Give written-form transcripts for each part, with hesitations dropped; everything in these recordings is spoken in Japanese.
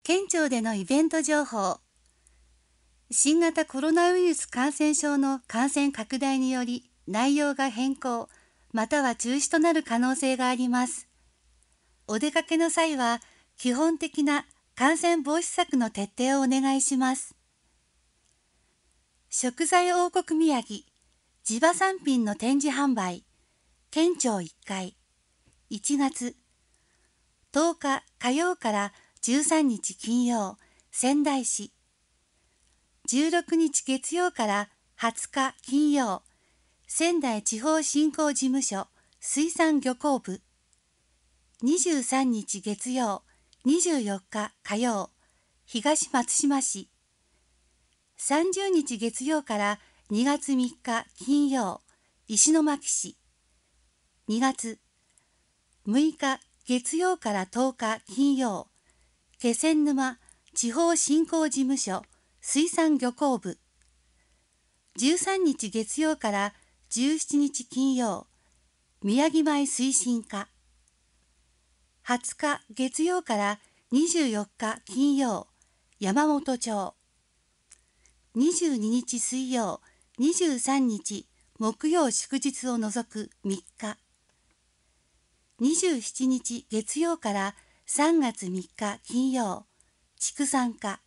県庁でのイベント情報。新型コロナウイルス感染症の感染拡大により内容が変更、または中止となる可能性があります。お出かけの際は基本的な感染防止策の徹底をお願いします。食材王国宮城、地場産品の展示販売、県庁1階、1月10日火曜から13日金曜、仙台市。16日月曜から20日金曜、仙台地方振興事務所水産漁港部。23日月曜、24日火曜、東松島市。30日月曜から2月3日金曜、石巻市。2月6日月曜から10日金曜、気仙沼地方振興事務所水産漁港部。13日月曜から17日金曜、宮城米推進課。20日月曜から24日金曜、山本町。22日水曜、23日木曜祝日を除く3日。27日月曜から3月3日金曜、畜産課。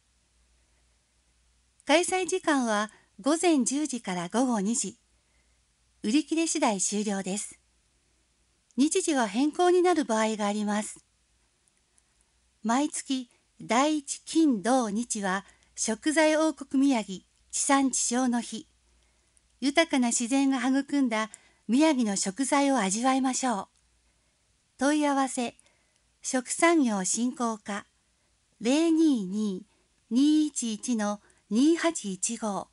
開催時間は午前10時から午後2時。売り切れ次第終了です。日時は変更になる場合があります。毎月第1金土日は食材王国宮城地産地消の日。豊かな自然が育んだ宮城の食材を味わいましょう。問い合わせ、食産業振興課 022-211-2815